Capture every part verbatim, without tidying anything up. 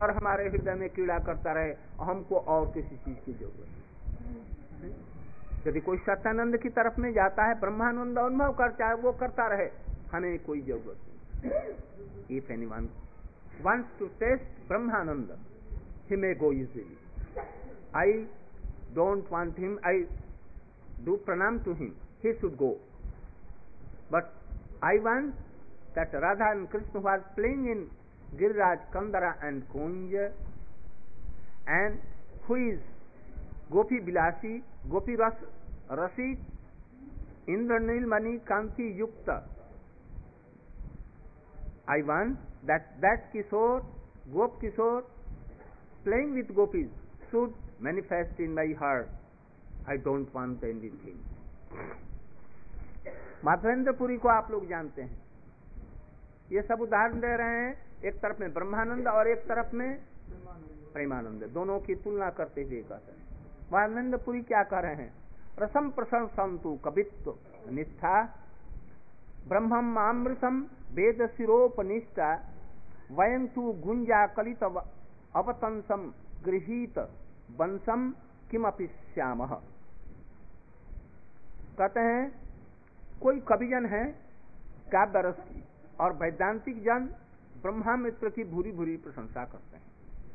और हमारे हृदय में कीड़ा करता रहे, हमको और किसी चीज की जरूरत नहीं। यदि कोई सत्यानंद की तरफ में जाता है, ब्रह्मानंद अनुभव करता है, वो करता रहे, हमें कोई जरूरत नहीं। If anyone wants to taste Brahmananda, he may go easily. I don't want him, I do pranam to him, he should go. But I want that Radha and Krishna was playing in Giriraj, Kandara and Kunj, and who is Gopi Bilasi, Gopi Ras, Rasi, Indranil Mani Kanti Yukta. I want that that Kishore, Gop Kishore, playing with gopis should manifest in my heart. I don't want anything. Madhavendrapuri को आप लोग जानते हैं, ये सब उदाहरण दे रहे हैं, एक तरफ में ब्रह्मानंद और एक तरफ में प्रेमानंद, दोनों की तुलना करते हुए कहते हैं। माधवेंद्रपुरी क्या कह रहे हैं? रसम प्रशंसन्तु कवित्व निष्ठा ब्रह्मम अमृतम वेद शिरोपनिष्ठा वयं तु गुंजा कलित अवतंसम गृहीत वंशम किमपि श्यामः। कहते हैं कोई कविजन है काव्य रस की, और वैदांतिक जन ब्रह्मा मित्र की भूरी भूरी प्रशंसा करते हैं।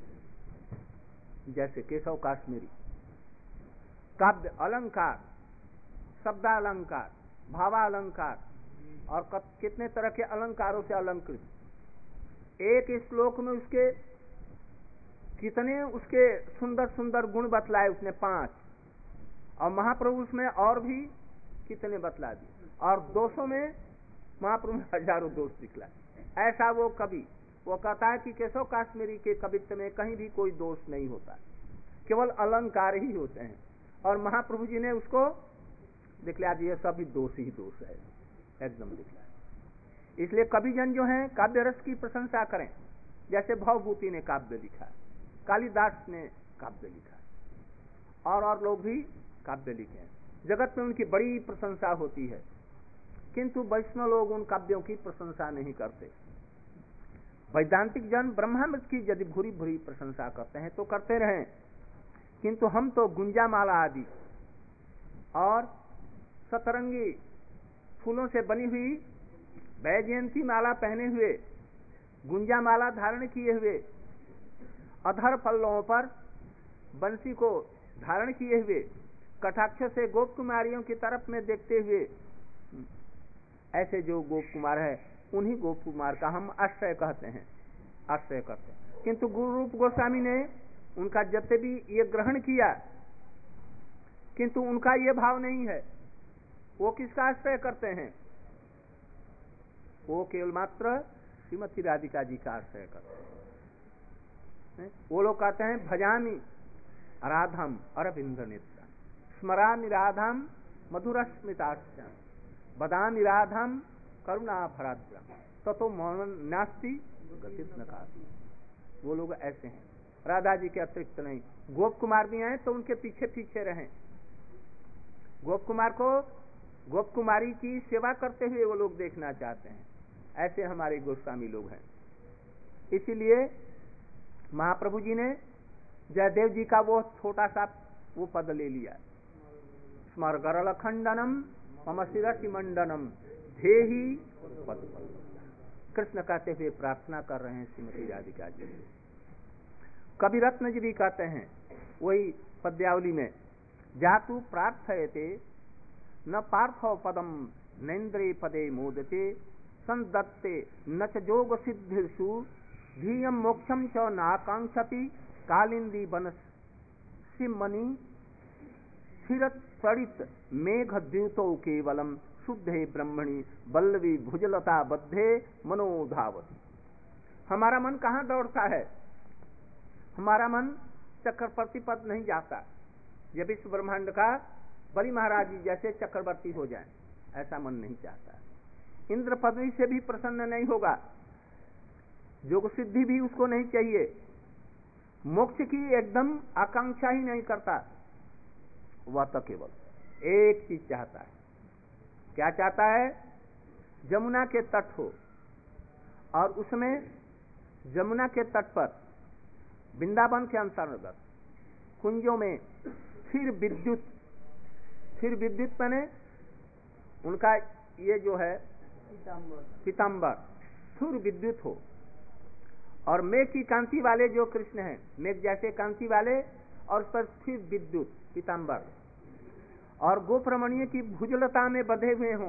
जैसे केशव काश्मीरी काव्य अलंकार, शब्दालंकार, भावालंकार और कितने तरह के अलंकारों से अलंकृत, एक श्लोक में उसके कितने उसके सुंदर सुंदर गुण बतलाए उसने पांच, और महाप्रभु उसमें और भी कितने बतला दिए, और दोषों में महाप्रभु हजारों दोष दिखला। ऐसा वो कवि, वो कहता है कि केशव काश्मीरी के कवित्व में कहीं भी कोई दोष नहीं होता, केवल अलंकार ही होते हैं, और महाप्रभु जी ने उसको दिखला दिया सभी दोष ही दोष है, एकदम दिखला। इसलिए कविजन जो हैं काव्य रस की प्रशंसा करें, जैसे भवभूति ने काव्य लिखा, कालिदास ने काव्य लिखा, और और लोग भी काव्य लिखे हैं, जगत में उनकी बड़ी प्रशंसा होती है, किंतु वैष्णव लोग उन काव्यों की प्रशंसा नहीं करते। वैदांतिक जन ब्रह्मामृत की यदि भूरी भूरी प्रशंसा करते हैं तो करते रहें, किंतु हम तो गुंजामाला आदि और सतरंगी फूलों से बनी हुई वैजयंती माला पहने हुए, गुंजा माला धारण किए हुए, अधर पल्लों पर बंसी को धारण किए हुए, कटाक्ष से गोप कुमारियों की तरफ में देखते हुए, ऐसे जो गोप कुमार है उन्हीं गोप कुमार का हम आश्रय कहते हैं, आश्रय करते हैं। किंतु गुरु रूप गोस्वामी ने उनका जब भी ये ग्रहण किया, किंतु उनका ये भाव नहीं है, वो किसका आश्रय करते हैं? वो केवल मात्र श्रीमती राधिका जी का आश्रय करते हैं। वो लोग कहते हैं भजामि राधम अरविंद नेत्र, स्मरामि राधम मधुरस्मितास्याम, बदामि राधम करुणा भराद्रम, ततो मौन नास्ति गतित न काति। वो लोग ऐसे हैं, राधा जी के अतिरिक्त नहीं। गोप कुमार भी हैं तो उनके पीछे पीछे रहें, गोप कुमार को गोप कुमारी की सेवा करते हुए वो लोग देखना चाहते हैं, ऐसे हमारे गोस्वामी लोग हैं। इसीलिए महाप्रभु जी ने जयदेव जी का वो छोटा सा वो पद ले लिया, स्मर गरल खंडनम मम शिरसि मंडनम धेहि पद। कृष्ण कहते हुए प्रार्थना कर रहे हैं श्रीमती राधिका जी। कवि रत्न जी भी कहते हैं वही पद्यावली में, जातु प्रार्थयते न पार्थव पदम नेन्द्रे पदे मोदते संदत्ते न च जोग सिद्धिषु धीयम मोक्षम च नाकांक्षति कालिंदी बनस सिमनि स्थिरत सरित मेघ द्यूतो केवलम शुद्धे ब्रह्मणि बल्लवी भुजलता बद्धे मनोधावती। हमारा मन कहाँ दौड़ता है? हमारा मन चक्रवर्ती पद नहीं जाता। ये विश्व ब्रह्मांड का बलि महाराज जी जैसे चक्रवर्ती हो जाए, ऐसा मन नहीं चाहता। इंद्र पदवी से भी प्रसन्न नहीं होगा, योग सिद्धि भी उसको नहीं चाहिए, मोक्ष की एकदम आकांक्षा ही नहीं करता। वह तो केवल एक चीज चाहता है। क्या चाहता है? जमुना के तट हो और उसमें जमुना के तट पर वृंदावन के अंतर्गत कुंजों में फिर विद्युत, फिर विद्युत बने उनका ये जो है पीताम्बर फिर विद्युत हो, और मेघ की कांति वाले जो कृष्ण हैं, मेघ जैसे कांति वाले, और उस पर फिर विद्युत पीताम्बर, और गोपरमणीय की भुजलता में बंधे हुए हों,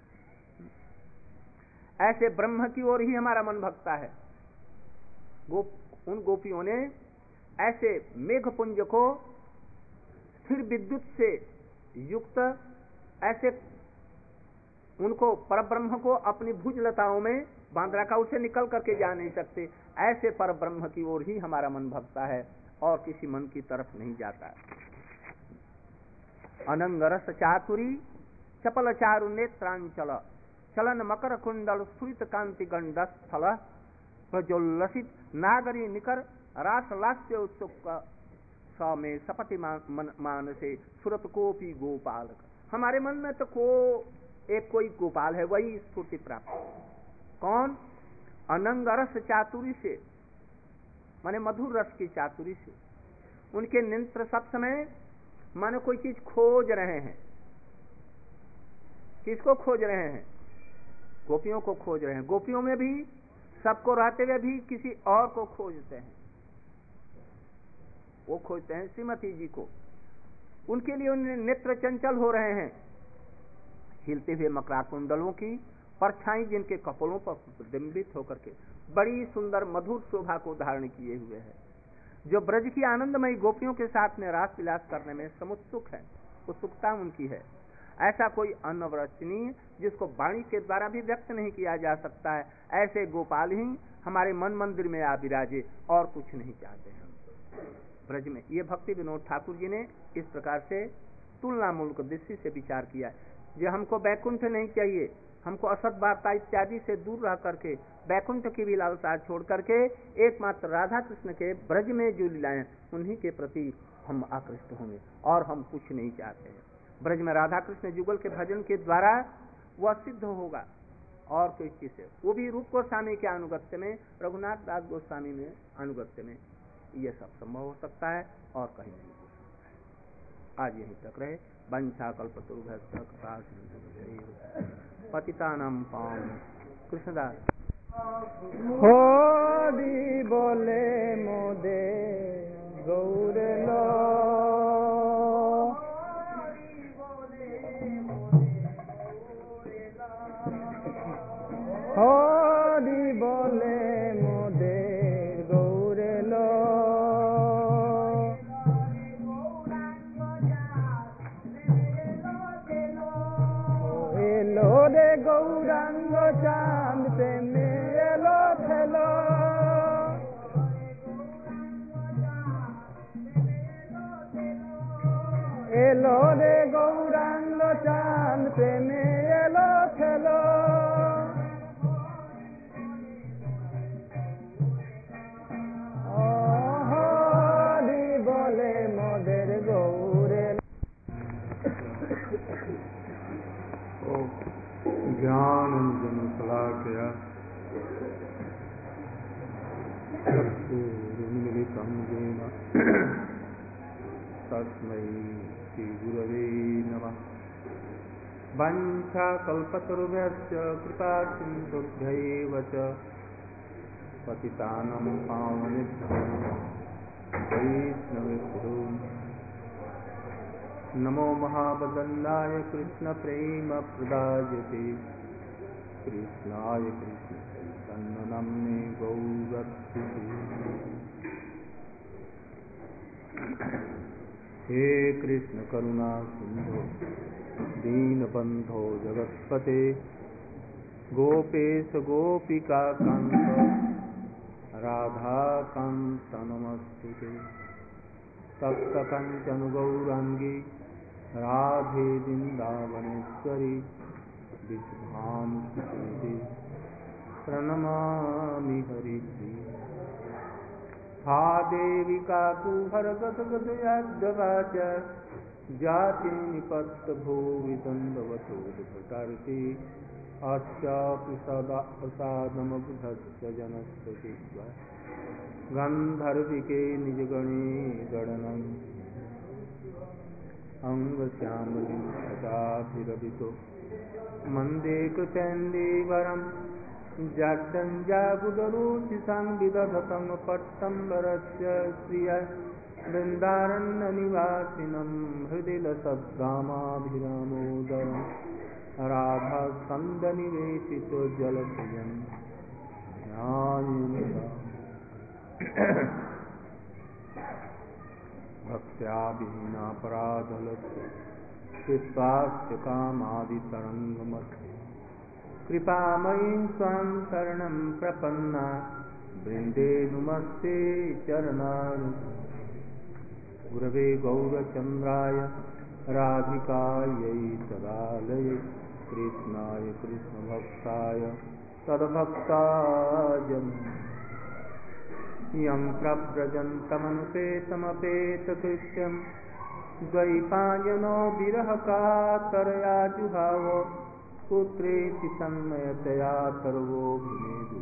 ऐसे ब्रह्म की ओर ही हमारा मन भगता है। गोप उन गोपियों ने ऐसे मेघपुंज को फिर विद्युत से युक्त, ऐसे उनको परब्रह्म को अपनी भुजलताओं में बांध रखा, उसे निकल करके जा नहीं सकते। ऐसे परब्रह्म की ओर ही हमारा मन भगता है और किसी मन की तरफ नहीं जाता। अनंग रस चातुरी चपल चारु नेत्रांचल चलन मकर कुंडल स्फुरित कांति गंडस्थल प्रज्वलसित नागरी निकर रास लास्य उत्सुक स में सपति मान, मानसे सुरत कोपी गोपाल। हमारे मन में तो को एक कोई गोपाल है, वही स्फूर्ति प्राप्त। कौन? अनंग रस चातुरी से, माने मधुर रस की चातुरी से। उनके नेत्र सब समय माने कोई चीज खोज रहे हैं। किसको खोज रहे हैं? गोपियों को खोज रहे हैं। गोपियों में भी सबको रहते हुए भी किसी और को खोजते हैं। वो खोजते हैं श्रीमती जी को। उनके लिए उन्हें नेत्र चंचल हो रहे हैं। हिलते हुए मकरा कुंडलों की परछाई जिनके कपड़ों पर प्रतिबिंबित होकर के बड़ी सुंदर मधुर शोभा को धारण किए हुए है, जो ब्रज की आनंदमयी गोपियों के साथ में रास विलास करने में समुत्सुक है, उत्सुकता उनकी है। ऐसा कोई अनवरचनीय जिसको वाणी के द्वारा भी व्यक्त नहीं किया जा सकता है, ऐसे गोपाल ही हमारे मन मंदिर में आ विराजे, और कुछ नहीं चाहते हम ब्रज में। ये भक्ति विनोद ठाकुर जी ने इस प्रकार से तुलनामूलक दृष्टि से विचार किया। जो हमको बैकुंठ नहीं चाहिए, हमको असत वार्ता इत्यादि से दूर रह करके बैकुंठ की भी लालसा छोड़ करके एकमात्र राधा कृष्ण के ब्रज में जो लीलाएं उन्हीं के प्रति हम आकृष्ट होंगे, और हम कुछ नहीं चाहते हैं। ब्रज में राधा कृष्ण जुगल के भजन के द्वारा वह सिद्ध होगा, और कोई चीज से, वो भी रूप गोस्वामी के अनुगत्य में, रघुनाथ दास गोस्वामी में अनुगत्य में ये सब संभव हो सकता है, और कहीं नहीं हो सकता है। आज यहीं तक रहे। वंशा कल्पतरुभ्यश्च कृपा सिन्धुभ्यैव पतितानां पावनेभ्यो कृष्णदास होरी बोले मोदे गौर लो, होरी बोले मोदे गौर लो, एलो रे गौरांग चांद पे मेलो थेलो, एलो रे गौरांग चांद पे मेलो थेलो, होरी बोले मोदेर गौरे। ज्ञानंजन शलाकया चक्षुरुन्मिलितं येन तस्मै श्रीगुरवे नमः। वंशाकल्पतरुभ्यश्च कृपा सिन्धुभ्यैव च पतितानां पावनेभ्यो वैष्णवेभ्यो नमो महावदन्नाय कृष्ण प्रेम प्रदायते, कृष्णाय कृष्ण चैतन्य नाम्ने गौरक्षिते। हे कृष्ण करुणा सिंधु दीनबंधो जगत्पते, गोपेश गोपिका कांत राधा कांत नमस्तुते। तप्त कंचन गौरांगी राधे वृंदावनेश्वरी, विश्वानुसुते प्रणमामि हरिप्रिये। हा देवी काकुहर गदगदयाद्यवाच जाति निपत्त भुवि दण्डवतोद्भटार्ति, अस्यापि सदा प्रसादमबुधस्य जनस्य गंधर्विके निजगणे गणनम् अंग श्यामलिं सदाभिरभितो मन्दे कृतेन्दीवरं जाड्डञ्जाबुदरुचिसं विदधतं पट्टम्बरस्य श्रिय वृन्दारण्यनिवासिनं हृदि लसद्दामाभिरामोदरं राधास्कन्दनिवेशितो जलप्रियं ज्ञानिनिधानम् भक्त्या विहीनापराधलस्य कृत्वास्य कामादितरङ्गमस्य कृपामयीं स्वां शरणं प्रपन्ना वृन्दे नुमस्ते चरणारविन्दे गुरवे गौरचन्द्राय राधिकायै तदालये कृष्णाय कृष्णभक्ताय तद्भक्ताजन यं प्रव्रजन्तमनुपेतमपेतकृत्यं द्वैपायनो विरहकातरया जुहाव पुत्रेति तन्मयतया सर्वोऽभिनेदु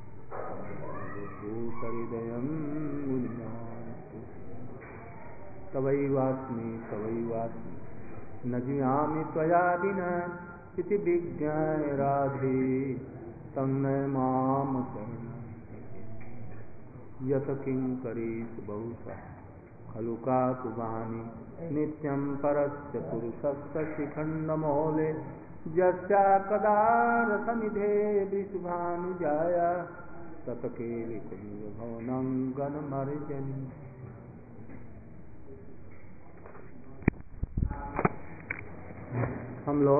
भूतहृदयं मुनिनाथो तवैवास्मि तवैवास्मि न जियामि त्वया विना इति विज्ञाय राधे तन्मय मां शरणं यत किंकरीषु बहुशः खलु काकुवानि नित्यं परस्य पुरुषस्य शिखण्डमौले यस्या कदा रसनिधे वृषभानुजाया ततके विकुञ्जभवनं गणमर्जनि। हम लोग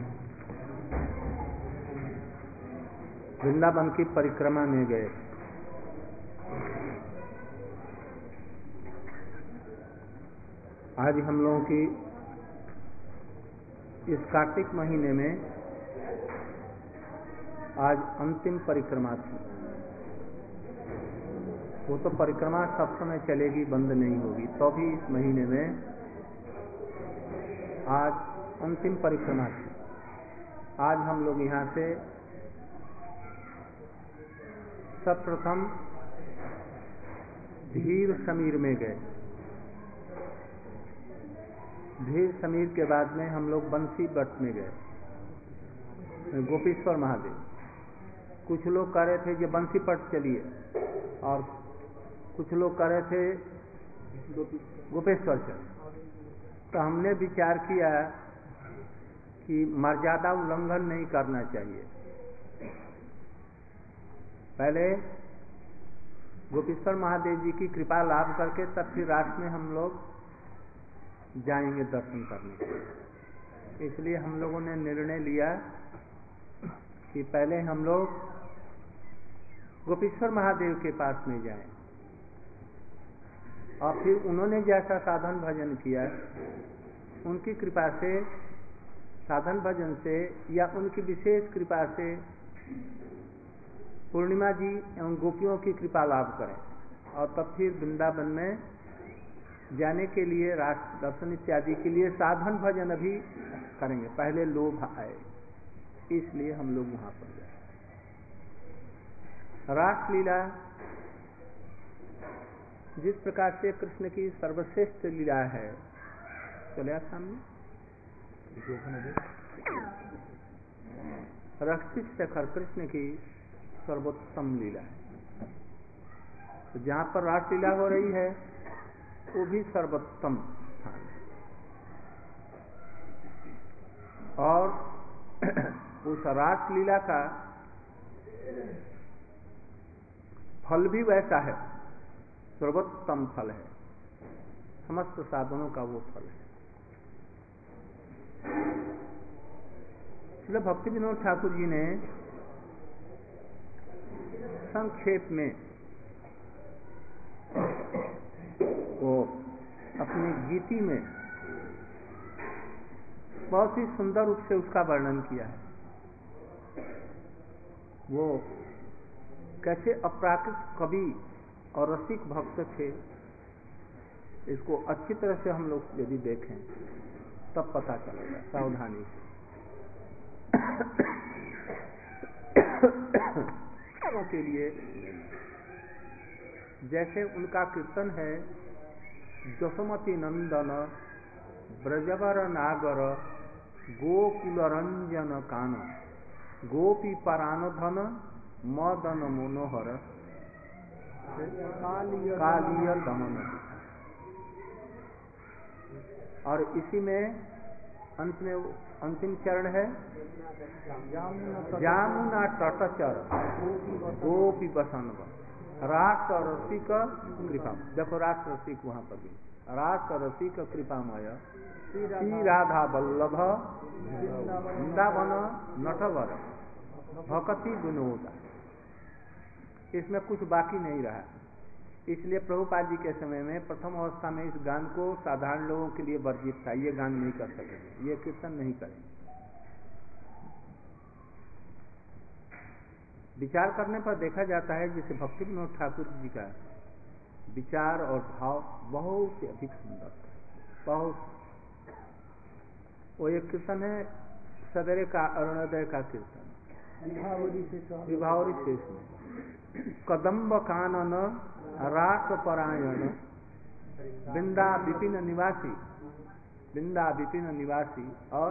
वृंदावन की परिक्रमा में गए। आज हम लोगों की इस कार्तिक महीने में आज अंतिम परिक्रमा थी। वो तो परिक्रमा सब समय चलेगी, बंद नहीं होगी, तो भी इस महीने में आज अंतिम परिक्रमा थी। आज हम लोग यहाँ से सर्वप्रथम धीर समीर में गए। धीर समीर के बाद में हम लोग बंसी बट में गए, गोपेश्वर महादेव। कुछ लोग कह रहे थे कि बंसी पट चलिए, और कुछ लोग कह रहे थे गोपेश्वर चलिए। तो हमने विचार किया कि मर्यादा उल्लंघन नहीं करना चाहिए। पहले गोपेश्वर महादेव जी की कृपा लाभ करके तब फिर रात में हम लोग जाएंगे दर्शन करने के लिए। इसलिए हम लोगों ने निर्णय लिया कि पहले हम लोग गोपेश्वर महादेव के पास में जाएं, और फिर उन्होंने जैसा साधन भजन किया उनकी कृपा से, साधन भजन से या उनकी विशेष कृपा से पूर्णिमा जी एवं गोपियों की कृपा लाभ करें, और तब फिर वृंदावन में जाने के लिए, रास दर्शन इत्यादि के लिए साधन भजन अभी करेंगे। पहले लोभ आए, इसलिए हम लोग वहां पर गए। रासलीला जिस प्रकार से कृष्ण की सर्वश्रेष्ठ लीला है, चलिए सामने रक्षित शेखर कृष्ण की सर्वोत्तम लीला है। तो जहाँ पर रासलीला हो रही है वो भी सर्वोत्तम स्थान है, और उस रासलीला का फल भी वैसा है, सर्वोत्तम फल है, समस्त साधनों का वो फल है। इसलिए भक्ति विनोद ठाकुर जी ने संक्षेप में वो अपनी गीति में बहुत ही सुंदर रूप से उसका वर्णन किया है। वो कैसे अपराकृत कवि और रसिक भक्त थे, इसको अच्छी तरह से हम लोग यदि देखें तब पता चलेगा सावधानी से। के लिए जैसे उनका कीर्तन है, जसमती नंदन ब्रजवर नागर गोकुल रंजन कान गोपी परानधन मदन मनोहर कालिय दमन। और इसी में अंत में अंतिम चरण है, जामुना तटचर गोपी बसन रास रसिक कृपा। देखो रास रसिक वहां पर भी, रास रसिक कृपामय श्री राधा वल्लभ वृंदावन नटवर भक्ति विनोद। इसमें कुछ बाकी नहीं रहा, इसलिए प्रभुपाद जी के समय में प्रथम अवस्था में इस गान को साधारण लोगों के लिए वर्जित था, ये गान नहीं कर सकेंगे, ये कीर्तन नहीं करेंगे। विचार करने पर देखा जाता है जैसे भक्ति विनोद ठाकुर जी का विचार और भाव बहुत ही अधिक सुंदर, बहुत। वो एक कीर्तन है सवेरे का अरुणोदय का कीर्तन, विभावरी शेष में, कदम्ब कानन रास परायण वृंदा विपिन निवासी, वृंदा विपिन निवासी। और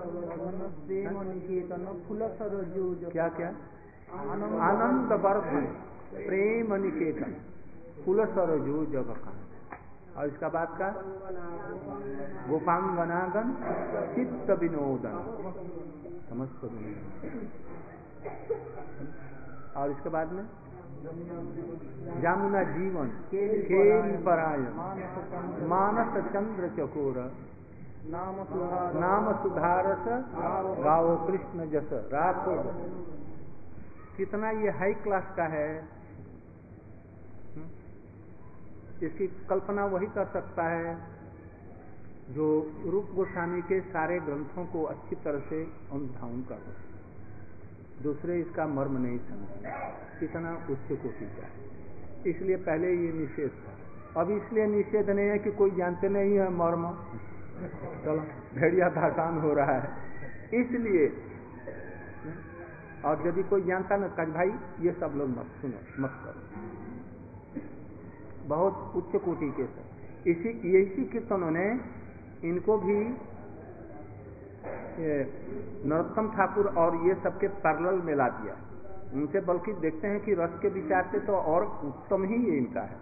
क्या क्या आनंद वर्धन प्रेम निकेतन फूल सरजू जग खान। और इसका बाद का गोपांगनागन चित्त विनोदन समस्त विनोदन। और इसके बाद में जामुना जीवन खेल परायण मानस चंद्र चकोर नाम सुधारस गाओ कृष्ण जस राखो। कितना ये हाई क्लास का है, इसकी कल्पना वही कर सकता है जो रूप गोस्वामी के सारे ग्रंथों को अच्छी तरह से अनुधावन कर रहे, दूसरे इसका मर्म नहीं समझे, कितना उच्च कोटि का है। इसलिए पहले ये निषेध था, अब इसलिए निषेध नहीं है कि कोई जानते नहीं है मर्म, चलो भेड़िया आसान हो रहा है इसलिए। और यदि कोई जानता न कह भाई ये सब लोग मत सुनो मत करो, बहुत उच्च कोटि के सब। इसी इसी कीर्तनों ने इनको भी नरोत्तम ठाकुर और ये सबके पैरेलल में ला दिया, उनसे बल्कि देखते हैं कि रस के विचार से तो और उत्तम ही ये इनका है।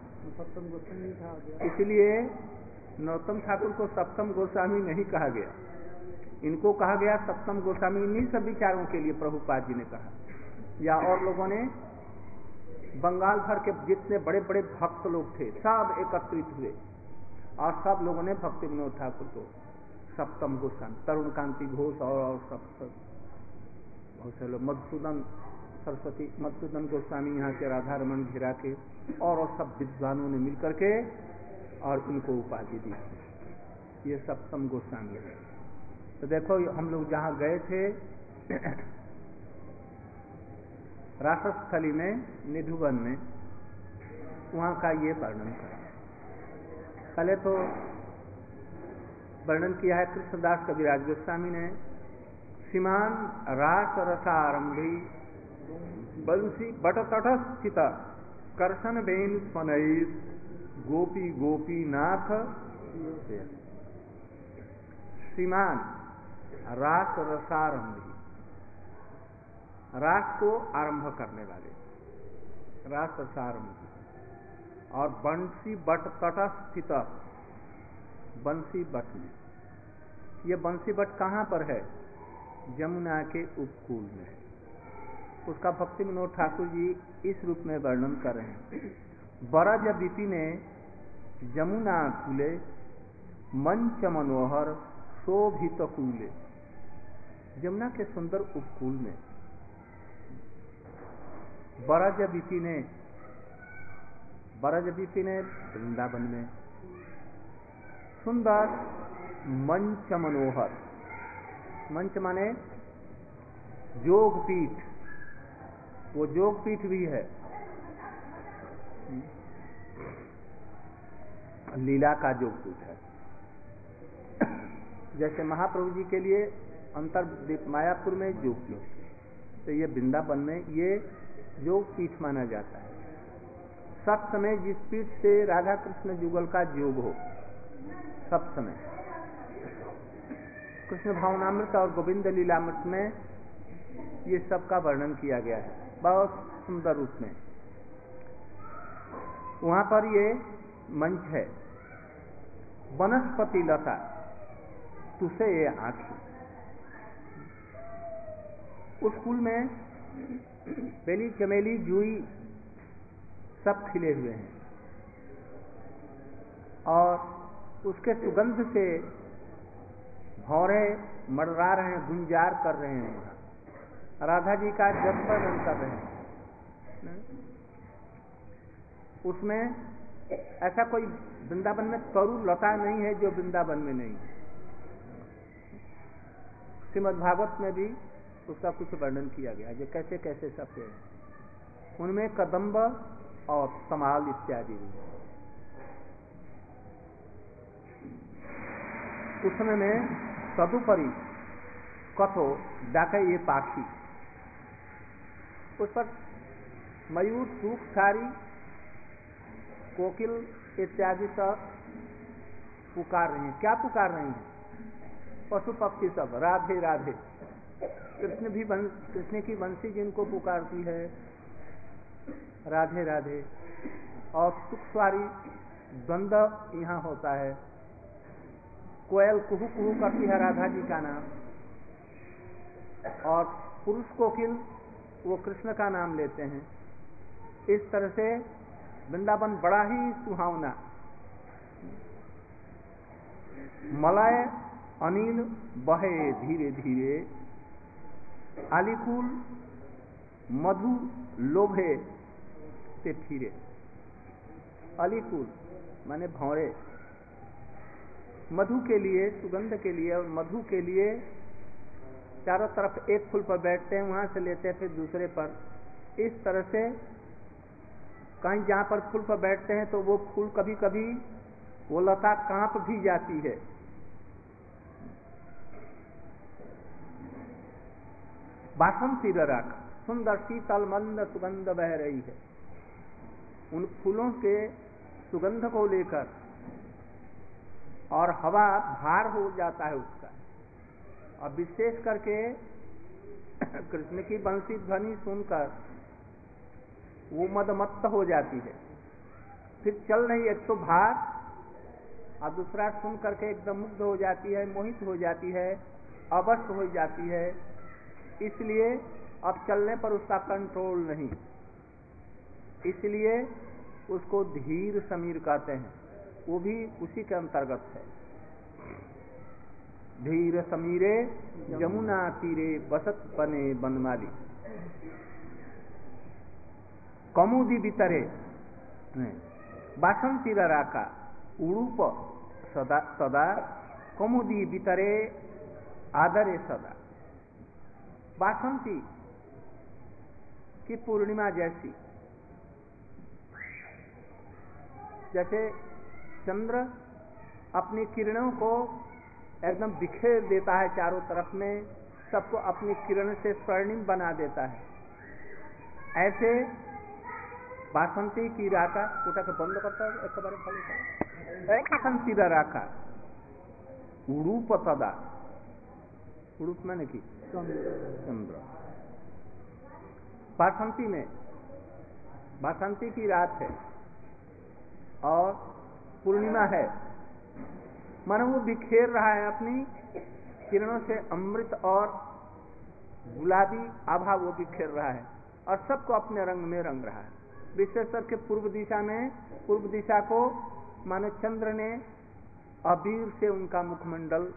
इसलिए नरोत्तम ठाकुर को सप्तम गोस्वामी नहीं कहा गया, इनको कहा गया सप्तम गोस्वामी। इन्हीं सब विचारों के लिए प्रभुपाद जी ने कहा, या और लोगों ने बंगाल भर के जितने बड़े बड़े भक्त लोग थे सब एकत्रित हुए और सब लोगों ने भक्ति विनोद ठाकुर को सप्तम गोस्वामी, तरुण कांति घोष और, और सब बहुत से लोग, मधुसूदन सरस्वती मधुसूदन गोस्वामी यहाँ के राधा रमन घेरा के और, और सब विद्वानों ने मिलकर के और उनको उपाधि दी, ये सप्तम गोस्वामी है। तो देखो हम लोग जहाँ गए थे रासस्थली में निधुवन में, वहाँ का ये वर्णन करा। पहले तो वर्णन किया है कृष्णदास कविराज गोस्वामी ने, सीमान रास रसारंभी बंसी बट तटस्थित कर्षण बेन स्मनैर गोपी गोपी नाथ। श्रीमान रास रसारंभी, रास को आरंभ करने वाले, रास रसारंभी। और बंसी बट तटस्थित, बंसी बट में, ये बंसी बट कहाँ पर है? जमुना के उपकूल में है। उसका भक्ति विनोद ठाकुर जी इस रूप में वर्णन कर रहे हैं। बरज विपिने जमुना कूले मंच मनोहर शोभित कूले। जमुना के सुंदर उपकूल में बरज विपिने, बरज विपिने वृंदावन में सुंदर मंच मनोहर, मंच माने जोगपीठ, वो जोगपीठ भी है, लीला का जोगपीठ है। जैसे महाप्रभु जी के लिए अंतर मायापुर में जोगपीठ, तो ये वृंदावन में ये जोगपीठ माना जाता है। सब समय जिस पीठ से राधा कृष्ण जुगल का योग हो, सब समय कृष्ण भावनामृत और गोविंद लीलामृत में ये सब का वर्णन किया गया है बहुत सुंदर रूप में। वहां पर ये मंच है, वनस्पति लता तुसे ये आंखी। उस फूल में बेली चमेली जूई सब खिले हुए हैं और उसके सुगंध से भौरे मड़रा रहे हैं, गुंजार कर रहे हैं, राधा जी का जस वर्णन कर रहे हैं। उसमें ऐसा कोई वृंदावन में तरु लता नहीं है जो वृंदावन में नहीं है। श्रीमद् भागवत में भी उसका कुछ वर्णन किया गया है, जो कैसे कैसे सब पेड़ हैं, उनमें कदम्ब और तमाल इत्यादि भी। उस समय में तदुपरि कथो डाके ये पाखी, उस पर मयूर, सूख, सारी, कोकिल इत्यादि सब पुकार रहे हैं। क्या पुकार रहे हैं? पशु पक्षी सब राधे राधे। कृष्ण भी बंस, कृष्ण की बंसी जिनको पुकारती है राधे राधे। और सुख स्वारी द्वंद्व यहाँ होता है, कोयल कुहू कुहू करती है राधा जी का नाम, और पुरुष कोकिल वो कृष्ण का नाम लेते हैं। इस तरह से वृंदावन बड़ा ही सुहावना, मलय अनिल बहे धीरे धीरे, आलिकुल मधु लोभे से फिरे। अलिकुल माने भौरे, मधु के लिए, सुगंध के लिए और मधु के लिए चारों तरफ एक फूल पर बैठते हैं, वहां से लेते हैं फिर दूसरे पर। इस तरह से कहीं जहां पर फूल पर बैठते हैं तो वो फूल कभी कभी वो लता कांप भी जाती है। बासंती रख, सुंदर शीतल मंद सुगंध बह रही है। उन फूलों के सुगंध को लेकर और हवा भार हो जाता है उसका, और विशेष करके कृष्ण की बंसी ध्वनि सुनकर वो मदमत्त हो जाती है। फिर चल नहीं, एक तो भार और दूसरा सुन करके एकदम मुग्ध हो जाती है, मोहित हो जाती है, अवश्य हो जाती है। इसलिए अब चलने पर उसका कंट्रोल नहीं, इसलिए उसको धीर समीर कहते हैं, वो भी उसी के अंतर्गत है। धीर समीरे यमुना तीरे बसत बने बनमाली, कमुदी बितरे बासंती राका उड़ूप सदा सदा, कमुदी बितरे आदरे सदा। बासंती की पूर्णिमा जैसी, जैसे चंद्र अपनी किरणों को एकदम बिखेर देता है चारों तरफ में, सबको अपनी किरण से स्वर्णिम बना देता है, ऐसे बासंती की राका उठा के बंद करता है। एक बार बासंती राका उड़ूप सदा, उड़ूप मैंने की चंद्र। बासंती में, बासंती की रात है और पूर्णिमा है, मानो वो बिखेर रहा है अपनी किरणों से अमृत और गुलाबी आभा वो बिखेर रहा है और सबको अपने रंग में रंग रहा है। विशेष करके पूर्व दिशा में, पूर्व दिशा को मानो चंद्र ने अबीर से उनका मुखमंडल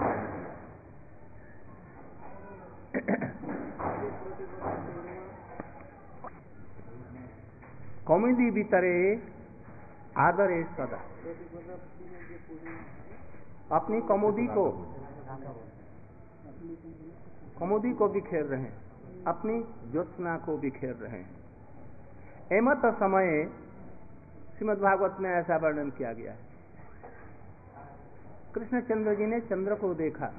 कौमुदी बितरे आदरे सदा, अपनी कौमुदी को कौमुदी को बिखेर रहे हैं, अपनी ज्योत्सना को बिखेर रहे हैं। एमत समय श्रीमद् भागवत में ऐसा वर्णन किया गया है। कृष्णचंद्र जी ने चंद्र को देखा।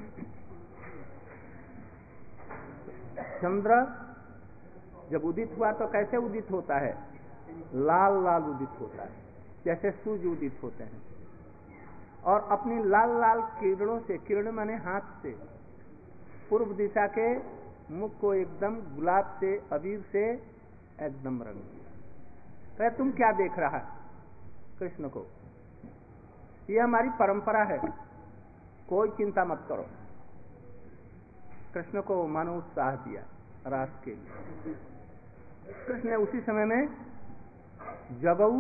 चंद्र जब उदित हुआ तो कैसे उदित होता है? लाल लाल उदित होता है, जैसे सूर्य उदित होते हैं, और अपनी लाल लाल किरणों से, किरण माने हाथ से, पूर्व दिशा के मुख को एकदम गुलाब से, अबीर से एकदम रंग दिया। कहे तुम क्या देख रहा है कृष्ण को? ये हमारी परंपरा है, कोई चिंता मत करो। कृष्ण को मानो उत्साह दिया रास के लिए। कृष्ण ने उसी समय में जगऊ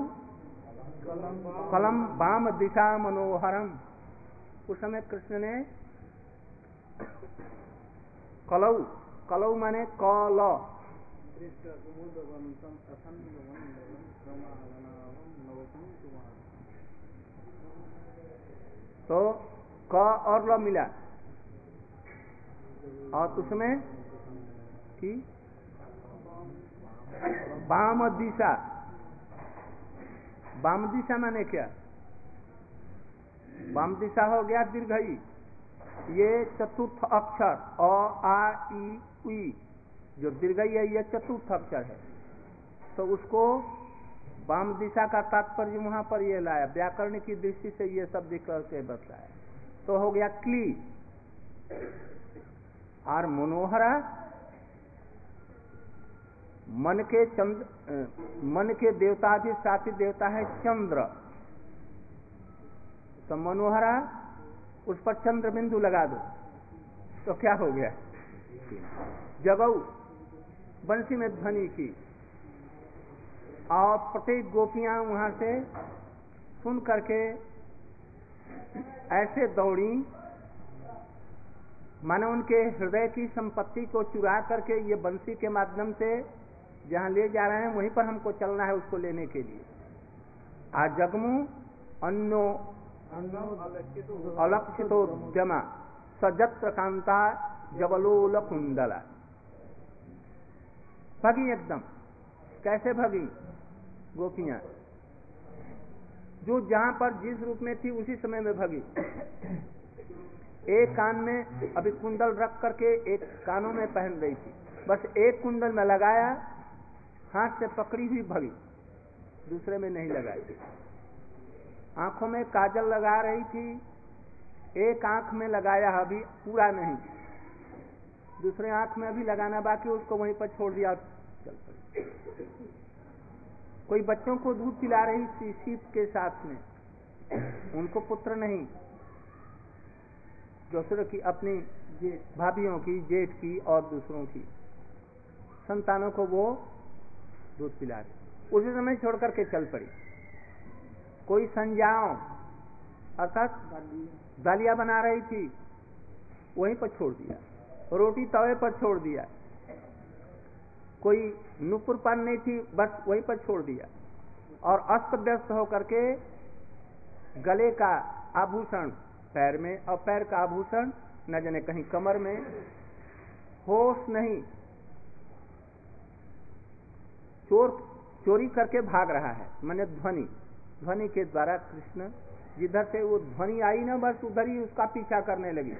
कलम वाम दिशा मनोहरम, उस समय कृष्ण ने कलऊ, कलऊ माने कल, तो क और ल मिला, और उसमें की वाम दिशा, वाम दिशा माने क्या? वाम दिशा हो गया दीर्घई, ये चतुर्थ अक्षर अ आ ई उई जो दीर्घई है, ये चतुर्थ अक्षर है, तो उसको वाम दिशा का तात्पर्य वहां पर ये लाया, व्याकरण की दृष्टि से ये सब विकल्प के बताया, तो हो गया क्ली। और मनोहरा मन के चंद्र, मन के देवता भी साथी देवता है चंद्र, तो मनोहरा उस पर चंद्र बिंदु लगा दो तो क्या हो गया? जगऊ बंसी में ध्वनि की, और प्रत्येक गोपियां वहां से सुन करके ऐसे दौड़ी मानो उनके हृदय की संपत्ति को चुरा करके ये बंसी के माध्यम से जहां ले जा रहे हैं वहीं पर हमको चलना है उसको लेने के लिए। आ जगमु अन्नो अलक्षितोद्यमा सजत्र कांता जबलोल कुंडला, भगी एकदम। कैसे भगी गोपियां? जो जहां पर जिस रूप में थी उसी समय में भगी। एक कान में अभी कुंडल रख करके एक कानों में पहन रही थी, बस एक कुंडल में लगाया, हाथ से पकड़ी हुई भगी, दूसरे में नहीं लगाई। आंखों में काजल लगा रही थी, एक आंख में लगाया अभी पूरा नहीं, दूसरे आंख में अभी लगाना बाकी, उसको वहीं पर छोड़ दिया, चल पड़ी। कोई बच्चों को दूध पिला रही थी शीत के साथ में, उनको पुत्र नहीं, दूसरों की, अपनी भाभियों की, जेठ की और दूसरों की संतानों को वो दूध पिला रही, उसी समय छोड़ करके चल पड़ी। कोई संजाओं अर्थात दालिया बना रही थी, वहीं पर छोड़ दिया, रोटी तवे पर छोड़ दिया। कोई नुपुर पान नहीं थी, बस वहीं पर छोड़ दिया, और अस्त व्यस्त होकर के गले का आभूषण पैर में, और पैर का आभूषण न जाने कहीं कमर में, होश नहीं, चोर चोरी करके भाग रहा है, माने ध्वनि, ध्वनि के द्वारा कृष्ण जिधर से वो ध्वनि आई ना, बस उधर ही उसका पीछा करने लगी।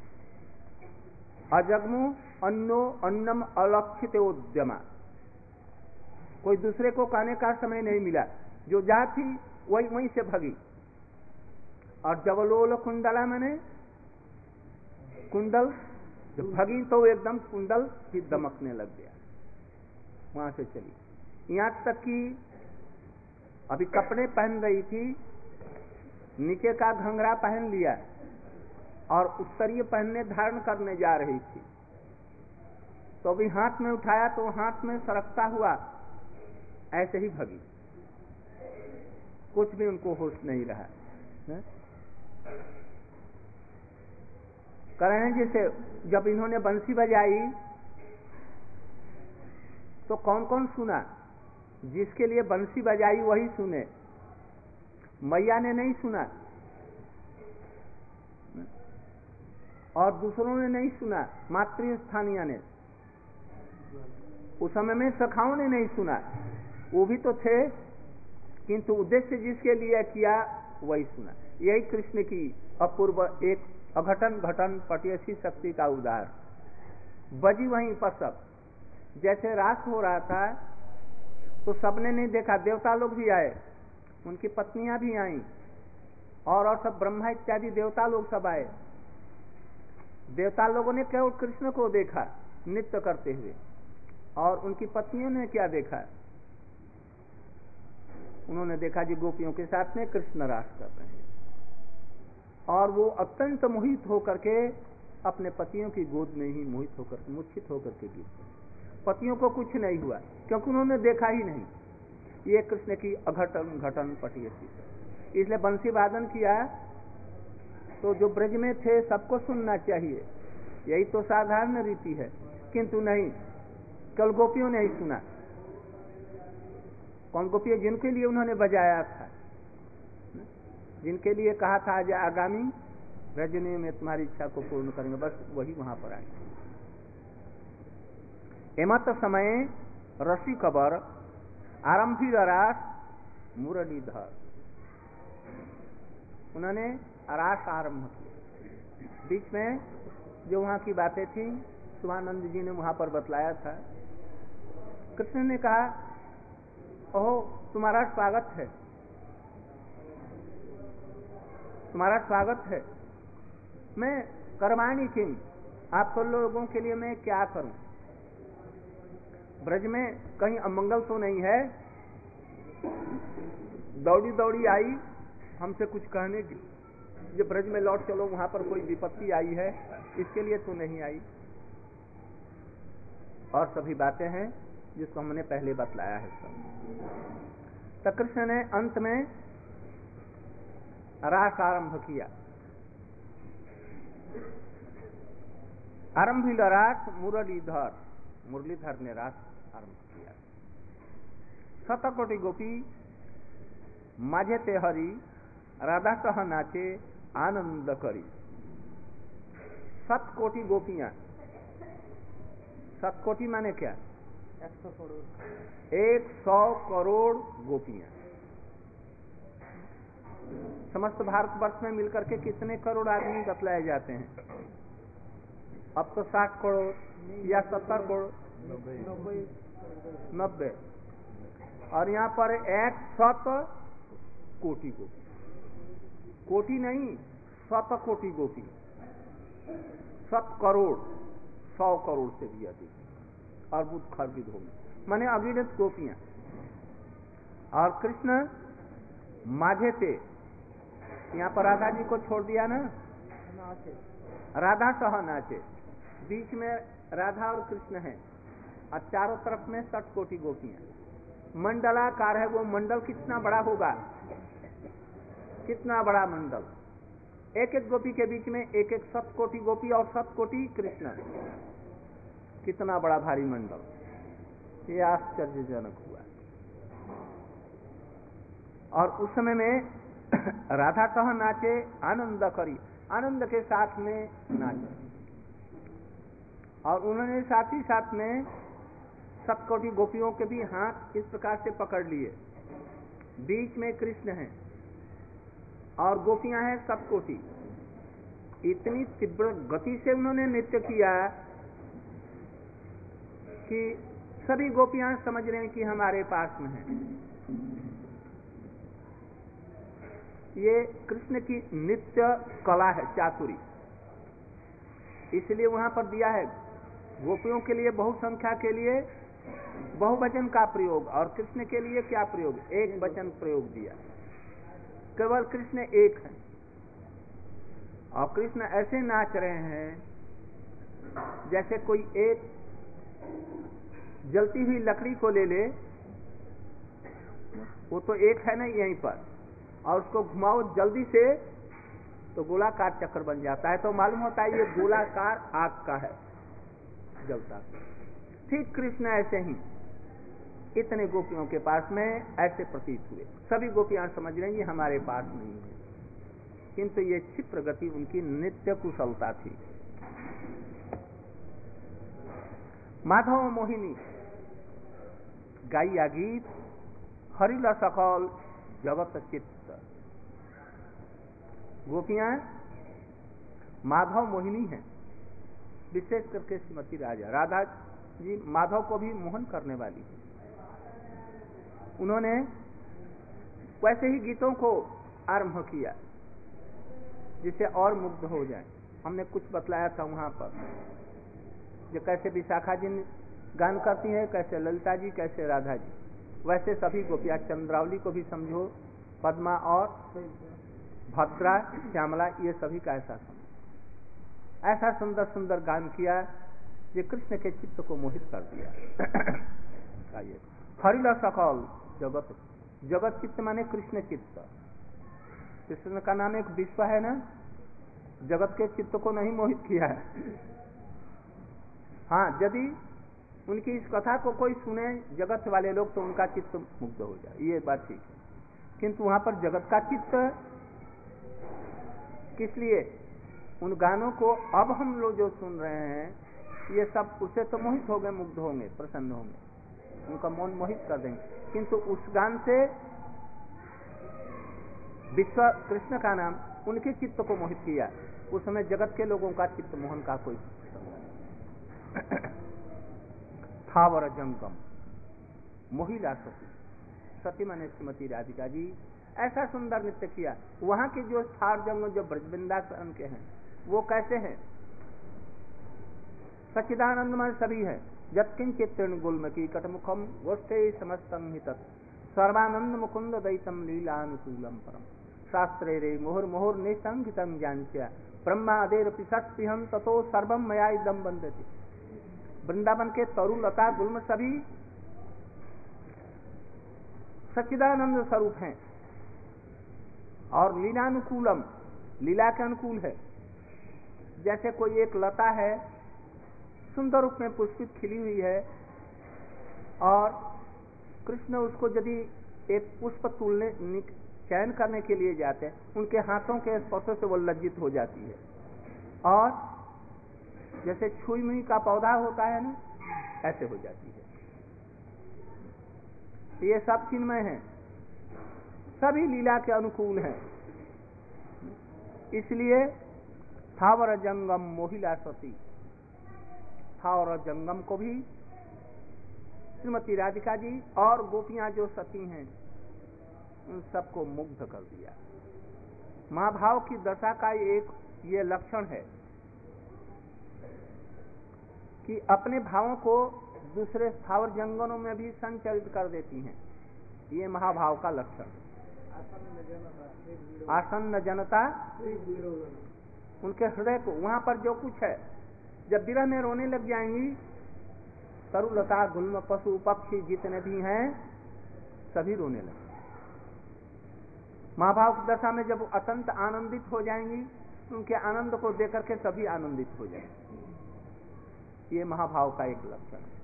अजगमु अन्नो अन्नम अलक्षित उद्यमा, कोई दूसरे को कहने का समय नहीं मिला, जो जहां थी वही वहीं से भगी। और जबलोल कुंडला मैंने कुंडल, जब भगी तो एकदम कुंडल ही दमकने लग गया, वहां से चली। यहां तक कि अभी कपड़े पहन रही थी, नीचे का घंघरा पहन लिया और उत्तरीय पहनने धारण करने जा रही थी, तो अभी हाथ में उठाया तो हाथ में सरकता हुआ ऐसे ही भगी, कुछ भी उनको होश नहीं रहा है। कह रहे हैं जैसे जब इन्होंने बंसी बजाई तो कौन कौन सुना? जिसके लिए बंसी बजाई वही सुने, मैया ने नहीं सुना और दूसरों ने नहीं सुना, मातृ स्थानीय ने, उस समय में सखाओं ने नहीं सुना, वो भी तो थे, किंतु उद्देश्य जिसके लिए किया वही सुना। यही कृष्ण की अपूर्व एक अघटन घटन पटियसी शक्ति का उदाहरण। बजी वहीं पर सब, जैसे रास हो रहा था तो सबने नहीं देखा, देवता लोग भी आए, उनकी पत्नियां भी आईं, और और सब ब्रह्मा इत्यादि देवता लोग सब आए। देवता लोगों ने केवल कृष्ण को देखा नृत्य करते हुए, और उनकी पत्नियों ने क्या देखा? उन्होंने देखा जी गोपियों के साथ में कृष्ण रास कर रहे हैं, और वो अत्यंत मोहित होकर के अपने पतियों की गोद में ही मोहित होकर मूर्छित होकर के गिर गए। पतियों को कुछ नहीं हुआ क्योंकि उन्होंने देखा ही नहीं। ये कृष्ण की अघटन घटन पटी थी। इसलिए बंसी वादन किया तो जो ब्रज में थे सबको सुनना चाहिए, यही तो साधारण रीति है, किंतु नहीं, कल गोपियों ने ही सुना। कौन गोपियां? जिनके लिए उन्होंने बजाया था, जिनके लिए कहा था आज आगामी रजनी में तुम्हारी इच्छा को पूर्ण करेंगे, बस वही वहां पर आए। एमत समय रसी कबर आरंभी रास मुरलीधर, उन्होंने रास आरंभ किया। बीच में जो वहां की बातें थी सुभानंद जी ने वहां पर बतलाया था। कृष्ण ने कहा, ओहो तुम्हारा स्वागत है, तुम्हारा स्वागत है, मैं करवाणी किम, आप सब लोगों के लिए मैं क्या करूं? ब्रज में कहीं अमंगल तो नहीं है? दौड़ी दौड़ी आई हमसे कुछ कहने की, जो ब्रज में लौट चलो, वहां पर कोई विपत्ति आई है, इसके लिए तो नहीं आई। और सभी बातें हैं जिसको हमने पहले बतलाया है सब। तो कृष्ण ने अंत में रास आरंभ किया। आरंभी रास मुरलीधर, मुरलीधर ने रास आरंभ किया। शतकोटि गोपी माझे ते हरि, राधा सह नाचे आनंद करी। सत कोटि गोपियां, सत कोटि माने क्या? एक सौ करोड़ एक सौ करोड़ गोपियां। समस्त भारतवर्ष में मिलकर के कितने करोड़ आदमी बतलाए जाते हैं? अब तो साठ करोड़ या सत्तर करोड़, नब्बे, और यहाँ पर एक सत कोटि गोपी, कोटि नहीं सत कोटि गोपी, सत करोड़, सौ करोड़ से भी अधिक, अर्बुद खर्बिद होंगे, माने अगिनत गोपियां। और कृष्ण माझे थे, यहाँ पर राधा जी को छोड़ दिया ना, राधा सह नाचे, बीच में राधा और कृष्ण है, और चारों तरफ में सठ कोटि गोपियां। मंडलाकार है वो मंडल, कितना बड़ा होगा, कितना बड़ा मंडल, एक एक गोपी के बीच में एक एक सत कोटि गोपी और सत कोटि कृष्ण, कितना बड़ा भारी मंडल। ये आश्चर्यजनक हुआ। और उस समय में राधा कह नाचे आनंद करी, आनंद के साथ में नाचे, और उन्होंने साथ ही साथ में सतकोटि गोपियों के भी हाथ इस प्रकार से पकड़ लिए, बीच में कृष्ण हैं और गोपियां हैं सतकोटि। इतनी तीव्र गति से उन्होंने नृत्य किया कि सभी गोपियां समझ रहे हैं कि हमारे पास में है। ये कृष्ण की नृत्य कला है, चातुरी, इसलिए वहां पर दिया है गोपियों के लिए बहुसंख्या के लिए बहुवचन का प्रयोग, और कृष्ण के लिए क्या प्रयोग? एक वचन प्रयोग दिया। केवल कृष्ण एक है, और कृष्ण ऐसे नाच रहे हैं जैसे कोई एक जलती हुई लकड़ी को ले ले, वो तो एक है ना यहीं पर, और उसको घुमाओ जल्दी से तो गोलाकार चक्र बन जाता है, तो मालूम होता है ये गोलाकार आग का है, जलता। ठीक कृष्ण ऐसे ही इतने गोपियों के पास में ऐसे प्रतीत हुए। सभी गोपियां समझ रही हैं हमारे पास नहीं है, किंतु ये क्षिप्र गति उनकी नित्य कुशलता थी। माधव मोहिनी गाइया गीत हरिला सकल जगत चित्त। गोपियां माधव मोहिनी हैं, विशेष करके श्रीमती राजा राधा जी माधव को भी मोहन करने वाली है। उन्होंने वैसे ही गीतों को आरंभ किया जिससे और मुग्ध हो जाए। हमने कुछ बतलाया था वहां पर, जो कैसे विशाखा जी गान करती हैं, कैसे ललिता जी, कैसे राधा जी, वैसे सभी गोपियां, चंद्रावली को भी समझो, पद्मा और भद्रा, श्यामला, ये सभी का ऐसा समझो। ऐसा सुंदर सुंदर गान किया जो कृष्ण के चित्त को मोहित कर दिया। आइए, हरिला सकल जगत, जगत चित्त माने कृष्ण चित्त। कृष्ण का नाम एक विश्व है ना, जगत के चित्त को नहीं मोहित किया है। हाँ, यदि उनकी इस कथा को कोई सुने जगत वाले लोग तो उनका चित्त मुग्ध हो जाए, ये बात ठीक है, किंतु वहां पर जगत का चित्त किस लिए? उन गानों को अब हम लोग जो सुन रहे हैं ये सब उससे तो मोहित हो गए, मुग्ध होंगे, प्रसन्न होंगे, उनका मन मोहित कर देंगे, किंतु उस गान से विश्व कृष्ण का नाम उनके चित्त को मोहित किया। उस समय जगत के लोगों का चित्त मोहन का कोई थावर जंगम मोहिला सती, सती माने श्रीमती राधिका जी, ऐसा सुंदर नृत्य किया। वहां के जो स्थार जंगम जो ब्रजवृंदावन के हैं वो कैसे हैं? सच्चिदानंद मन सभी है। यत्किंचित् गुल्मकी कटमुखम गोष्ठे समस्तम हि तत् सर्वानंद मुकुंद दैतम लीलानुकूलम परम शास्त्रे रे मुहुर मुहुर निसंगितं ज्ञानस्य ब्रह्मादेरपि सत्स्पृहं ततो सर्वं मया इदं वन्दति। वृंदावन के तरु लता गुल्म सभी सच्चिदानंद स्वरूप हैं और लीलानुकूलम, लीला के अनुकूल है। जैसे कोई एक लता है सुंदर रूप में पुष्पित खिली हुई है और कृष्ण उसको यदि एक पुष्प तोड़ने चयन करने के लिए जाते हैं, उनके हाथों के स्पर्श से वो लज्जित हो जाती है। और जैसे छुई मुई का पौधा होता है ना, ऐसे हो जाती है। ये सब चिन्मय हैं, सभी लीला के अनुकूल हैं। इसलिए थावर जंगम मोहिला सती, थावर जंगम को भी श्रीमती राधिका जी और गोपियां जो सती हैं उन सबको मुग्ध कर दिया। महाभाव की दशा का एक ये लक्षण है कि अपने भावों को दूसरे स्थावर जंगलों में भी संचरित कर देती हैं। ये महाभाव का लक्षण। आसन्न जनता उनके हृदय को, वहां पर जो कुछ है, जब विरह में रोने लग जाएंगी, तरुलता गुल्म पशु पक्षी जितने भी हैं सभी रोने लगे। महाभाव की दशा में जब अत्यंत आनंदित हो जाएंगी, उनके आनंद को देकर के सभी आनंदित हो जाएंगे। ये महाभाव का एक लक्षण है।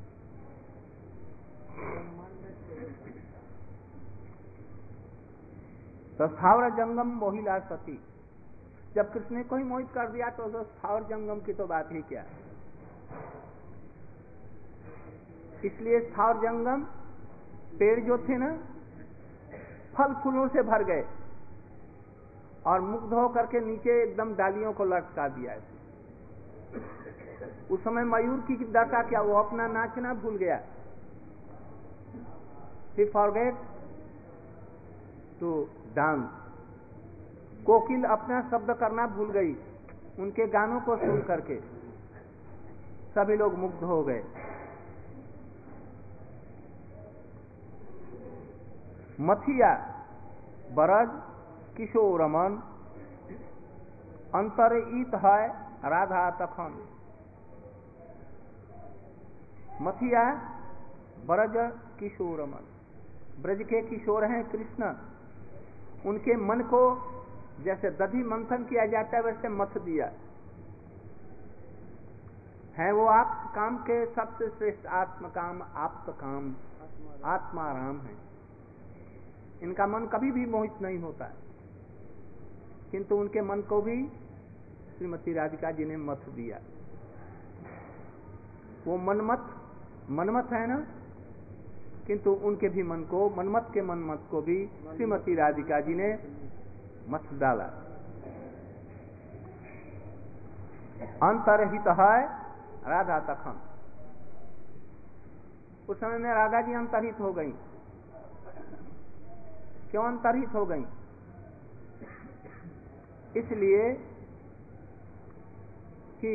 तो स्थावर जंगम मोहिला सती, जब कृष्ण ने कोई मोहित कर दिया तो स्थावर जंगम की तो बात ही क्या है। इसलिए स्थावर जंगम पेड़ जो थे ना, फल फूलों से भर गए और मुग्ध होकर के नीचे एकदम डालियों को लटका दिया। उस समय मयूर की दशा क्या, वो अपना नाचना भूल गया। He forget to dance. कोकिल अपना शब्द करना भूल गई, उनके गानों को सुन करके सभी लोग मुग्ध हो गए। मथिया बरज किशोरमन अंतर ईत है राधा तखन। मथिया ब्रज किशोरमन, ब्रज के किशोर हैं कृष्ण, उनके मन को जैसे दधि मंथन किया जाता है वैसे मथ दिया है। वो आप काम के सबसे श्रेष्ठ आत्म काम, आप्त काम, आत्माराम है। इनका मन कभी भी मोहित नहीं होता है, किंतु उनके मन को भी श्रीमती राधिका जी ने मथ दिया। वो मनमत मनमत है ना, किंतु उनके भी मन को, मनमत के मनमत को भी श्रीमती राधिका जी ने मथ डाला। अंतरहित है राधा तखन, उस समय में राधा जी अंतरहित हो गई। क्यों अंतर्हित हो गई? इसलिए कि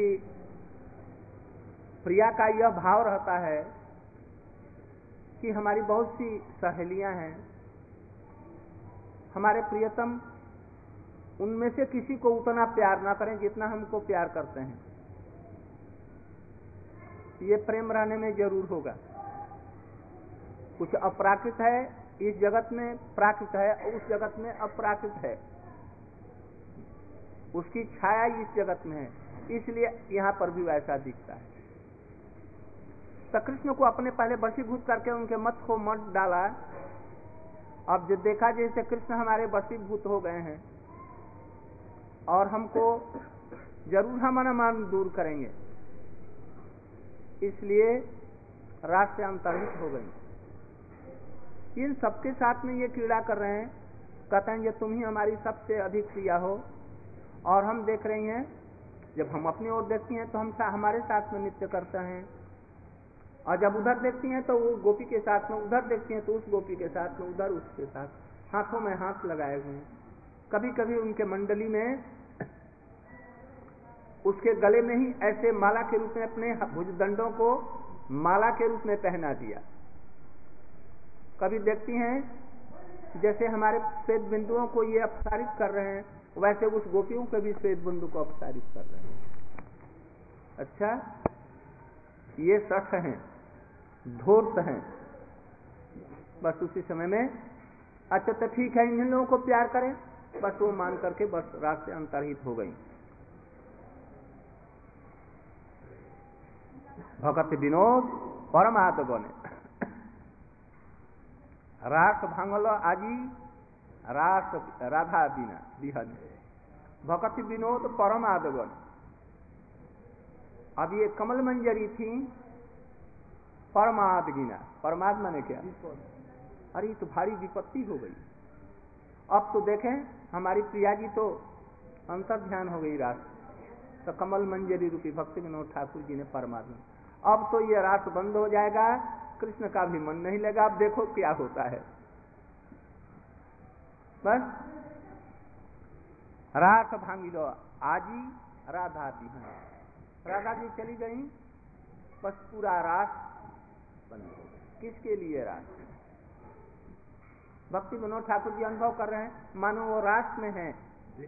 प्रिया का यह भाव रहता है कि हमारी बहुत सी सहेलियां हैं, हमारे प्रियतम उनमें से किसी को उतना प्यार ना करें जितना हमको प्यार करते हैं। ये प्रेम रहने में जरूर होगा। कुछ अपराकृत है इस जगत में, प्राकृत है उस जगत में, अपराकृत है, उसकी छाया इस जगत में है, इसलिए यहां पर भी वैसा दिखता है। तो कृष्ण को अपने पहले वशीभूत करके उनके मत को मत डाला। अब जो देखा जैसे कृष्ण हमारे वशीभूत हो गए हैं और हमको जरूर हम अनुमान दूर करेंगे, इसलिए रास से अंतर्हित हो गई। इन सबके साथ में ये क्रीड़ा कर रहे हैं, कहते हैं ये तुम ही हमारी सबसे अधिक प्रिया हो। और हम देख रही हैं, जब हम अपनी ओर देखती हैं तो हम सा, हमारे साथ में नृत्य करते हैं, और जब उधर देखती हैं तो वो गोपी के साथ में, उधर देखती हैं तो उस गोपी के साथ में, उधर उसके साथ, हाथों में हाथ लगाए हुए हैं। कभी कभी उनके मंडली में उसके गले में ही ऐसे माला के रूप में अपने भुजदंडों को माला के रूप में पहना दिया। कभी देखती हैं जैसे हमारे श्वेत बिंदुओं को ये अपसारित कर रहे हैं, वैसे उस गोपियों के भी श्वेत बिंदु को अपसारित कर रहे हैं। अच्छा, ये सठ हैं, धूर्त हैं। बस उसी समय में अच्छा तो ठीक है, इन लोगों को प्यार करें, बस वो मान करके बस रात से अंतर्हित हो गई। भगत विनोद परमाद बने रास भांगल आजी रास राधा बिना बिहन भगत विनोद परमाद बन। अब ये कमल मंजरी थी, परमाद गिना। परमाद माने क्या? अरे तो भारी विपत्ति हो गई। अब तो देखें हमारी प्रिया जी तो अंतर ध्यान हो गई रास, तो कमल मंजरी रूपी भक्ति विनोद ठाकुर जी ने परमात्मा, अब तो ये रास बंद हो जाएगा, कृष्ण का भी मन नहीं लगा। अब देखो क्या होता है। बस रास भांगी लो आजी राधा बिहन, राधा जी चली गई, बस पूरा रास बंद हो गया। किसके लिए रास? भक्ति विनोद ठाकुर जी अनुभव कर रहे हैं, मानो वो रास में है,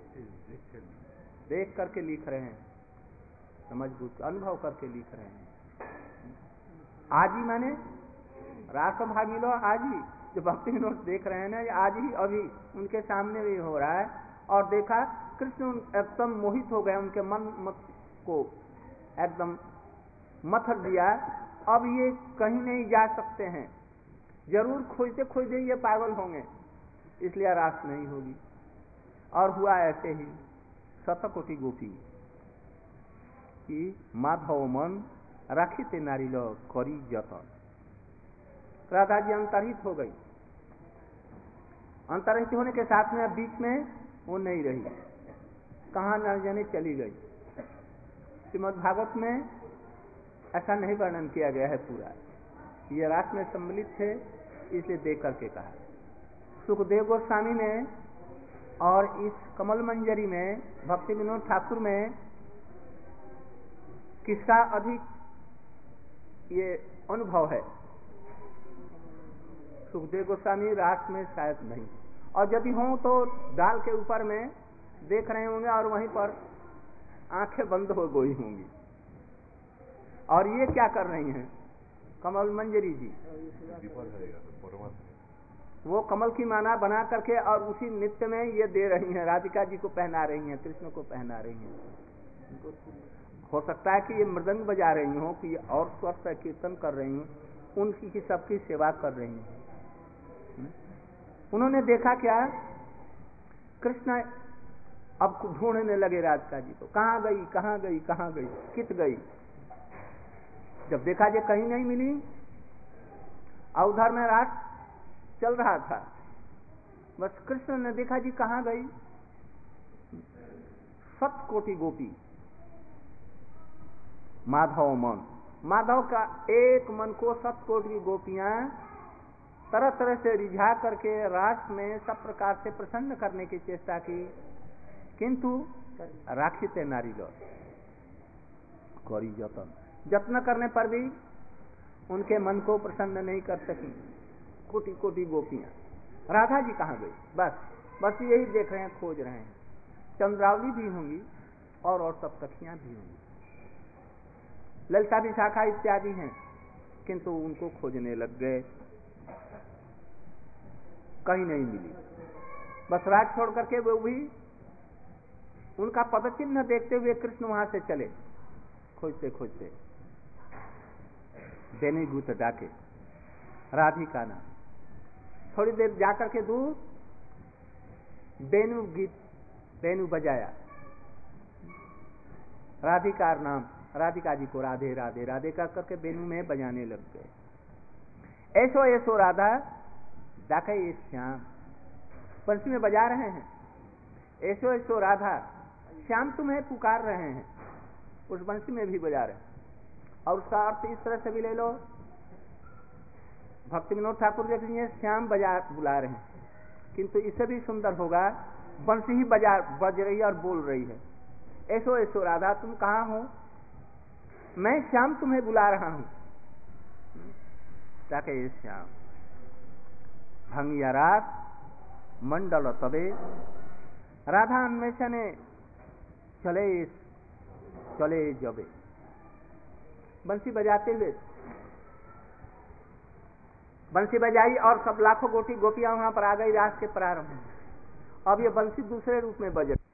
देख करके लिख रहे हैं, समझबूझ अनुभव करके लिख रहे हैं। आजी माने रास भागी लो आजी, जो भक्ति विनोद देख रहे हैं ना, आज ही अभी उनके सामने भी हो रहा है। और देखा कृष्ण एकदम मोहित हो गए, उनके मन मत को एकदम मथर दिया। अब ये कहीं नहीं जा सकते हैं, जरूर खोजते खोजते ये पागल होंगे, इसलिए रास नहीं होगी। और हुआ ऐसे ही शतकोटि गोपी कि माधव मन राखिते नारी लो करी जतन। राधा जी अंतर्हित हो गई। अंतर्हित होने के साथ में अब बीच में वो नहीं रही, कहाँ न जाने चली गई। श्रीमद् भागवत में ऐसा नहीं वर्णन किया गया है पूरा, ये रास में सम्मिलित थे इसलिए देख करके कहा। सुखदेव गोस्वामी में और इस कमल मंजरी में भक्ति विनोद ठाकुर में किसका अधिक ये अनुभव है? सुखदेव गोस्वामी रास में शायद नहीं, और यदि हों तो डाल के ऊपर में देख रहे होंगे और वहीं पर आंखें बंद हो गई होंगी। और ये क्या कर रही हैं कमल मंजरी जी? वो कमल की माला बना करके और उसी नृत्य में ये दे रही हैं, राधिका जी को पहना रही हैं, कृष्ण को पहना रही हैं। हो सकता है कि ये मृदंग बजा रही हो, कि और स्वर से कीर्तन कर रही हो, उनकी की सबकी सेवा कर रही हैं। उन्होंने देखा क्या, कृष्ण अब ढूंढने लगे राधिका जी को, कहाँ गई कहाँ गई कहाँ गई, कित गई। जब देखा जे कहीं नहीं मिली, और उधर में रात चल रहा था, बस कृष्ण ने देखा जी कहाँ गई। सत कोटि गोपी माधव मन, माधव का एक मन को सत कोटि गोपियां तरह तरह से रिझा करके रास में सब प्रकार से प्रसन्न करने की चेष्टा की, किंतु राखिते नारी लो करी जतन, जत्न करने पर भी उनके मन को प्रसन्न नहीं कर सकी। कोटि कोटि गोपियां, राधा जी कहाँ गई, बस बस यही देख रहे हैं, खोज रहे हैं। चंद्रावली भी होंगी और और सब सखियां भी होंगी, ललिता विशाखा इत्यादि हैं, किंतु उनको खोजने लग गए, कहीं नहीं मिली। बस राज छोड़ करके वो भी उनका पदचिन्ह देखते हुए कृष्ण वहां से चले, खोजते खोजते बेनीगूत डाके, राधिका नाम। थोड़ी देर जाकर के दूर बेनु गीत, बेनु बजाया, राधिका नाम, राधिका जी को राधे राधे राधे कर करके बेनु में बजाने लग गए। ऐसो ऐसो राधा डाके ये श्याम, बंसी में बजा रहे हैं, ऐसो ऐसो राधा श्याम तुम्हें पुकार रहे हैं, उस बंसी में भी बजा रहे हैं। और उसका अर्थ इस तरह से भी ले लो, भक्ति विनोद ठाकुर देख लीजिए, श्याम बजा बुला रहे हैं, किंतु इससे भी सुंदर होगा बंसी ही बजा बज रही है और बोल रही है, ऐसो ऐसो राधा तुम कहाँ हो, मैं श्याम तुम्हें बुला रहा हूं। ताकि ये श्याम भंगिया रात मंडल तबे, राधा अन्वेषणे चले चले जबे, बंसी बजाते हुए बंसी बजाई और सब लाखों गोटी गोपियां वहां पर आ गई रास के प्रारंभ में। अब ये बंसी दूसरे रूप में बज